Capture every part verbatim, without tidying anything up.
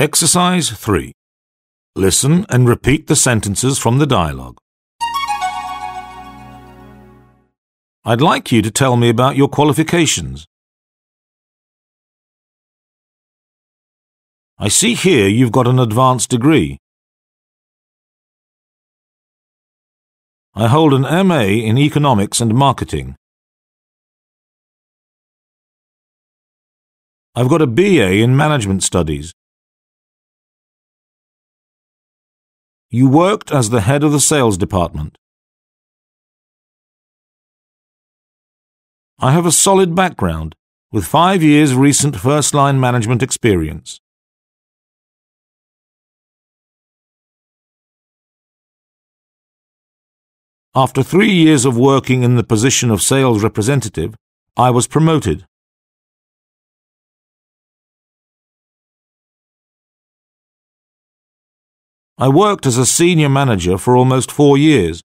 Exercise three. Listen and repeat the sentences from the dialogue. I'd like you to tell me about your qualifications. I see here you've got an advanced degree. I hold an M A in Economics and Marketing. I've got a B A in Management Studies. You worked as the head of the sales department. I have a solid background, with five years recent first-line management experience. After three years of working in the position of sales representative, I was promoted. I worked as a senior manager for almost four years.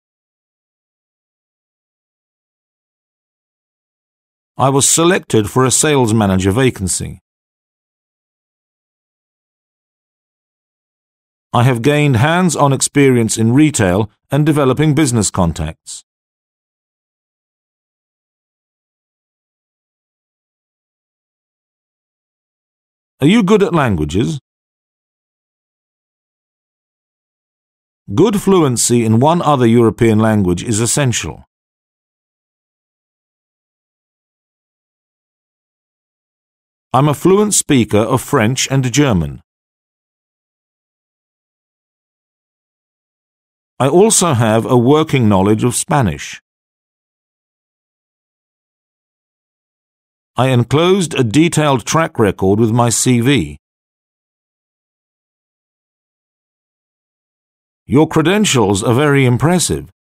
I was selected for a sales manager vacancy. I have gained hands-on experience in retail and developing business contacts. Are you good at languages? Good fluency in one other European language is essential. I'm a fluent speaker of French and German. I also have a working knowledge of Spanish. I enclosed a detailed track record with my C V. Your credentials are very impressive.